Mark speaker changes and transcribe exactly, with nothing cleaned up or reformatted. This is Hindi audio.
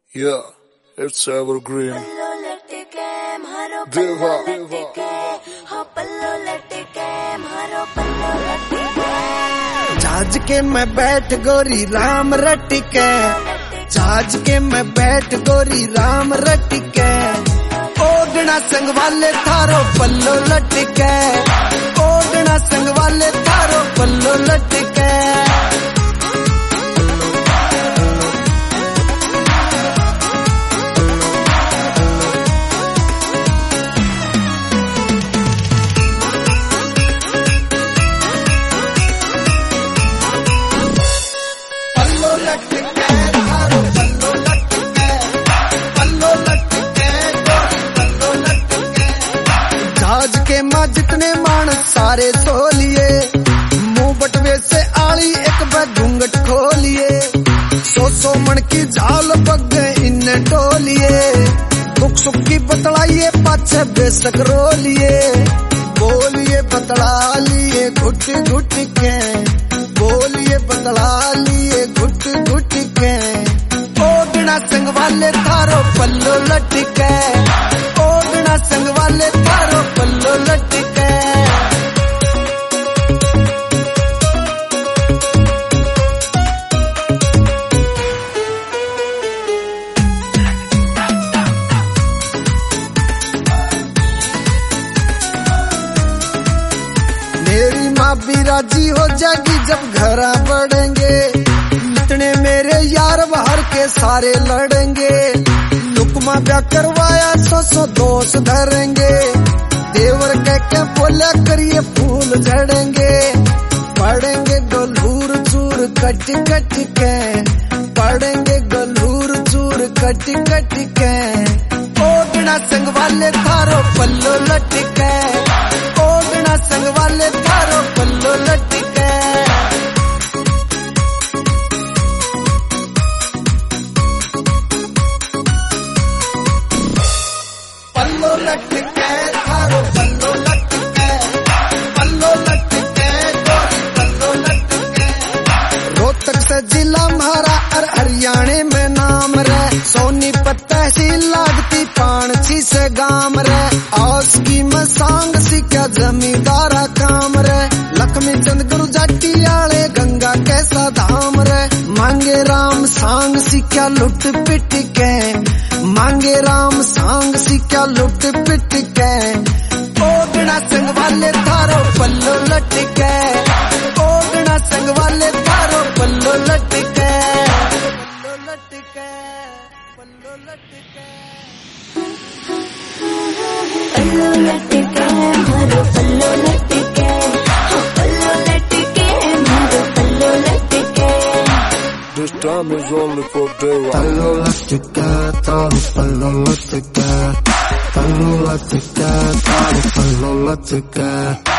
Speaker 1: Yeah, it's evergreen. Deva, Deva.
Speaker 2: जहाज के मैं बैठ गोरी राम रटिके, जहाज के मैं बैठ गोरी राम रटिके, ओगना संग वाले थारो पल्लो लटके, ओगना संग वाले थारो पल्लो लटके। जहाज के माँ जितने मानस सारे सो लिए, मुंह बटवे से आली एक बार घूंघट खोलिए, सो सो मन की झाल बग गए इन टोलिए, दुख सुख की बतलाइए पाछे बेशक रोलिए, बोलिए बतला लिए घुट घुट के, बोलिए बतला लिए घुट घुट के, ओगना संग वाले थारो पल्लो लटके, ओगना संग वाले थारो पल्लो लटके। मेरी माँ भी राजी हो जाएगी जब घरा बढ़ेंगे, इतने मेरे यार बाहर के सारे लड़ेंगे, लुकमा ब्याह करवाया सो सो दोस्त धरेंगे, देवर कह के बोला करिए फूल झड़ेंगे, पढ़ेंगे गलूर चूर कट कट के, पढ़ेंगे गलूर चूर कट कट के, ओगना संग वाले थारो पल्लो लटके, ओगना संग वाले थारो पल्लो लटके। पल्लो लटके थारो पल्लो लटके, पल्लो लटके पल्लो लटके। रोहतक से जिला हमारा और हरियाणे में नाम रे, सोनीपत तहसील लागती पाणछी से गाम रे, आस की मसांग सीखा जमींदारा काम रे, लक्ष्मी चंद गुरु जाटी आले गंगा कैसा धाम रे, मांगे राम सांग सीखा लुट पिट के, मांगे राम सांग सीखा लुट पिट के, ओगना संग वाले थारो पल्लो लटके, ओगना संग वाले थारो पल्लो लटके, पल्लो लटके, पल्लो लटके,
Speaker 3: पल्लो लटके मारो पल्लो लटके, पल्लो लटके मारो पल्लो लटके।
Speaker 1: This time is only for Deva.
Speaker 2: पल्लो लटके थारो पल्लो लटके, पल्लो लटके थारो पल्लो लटके।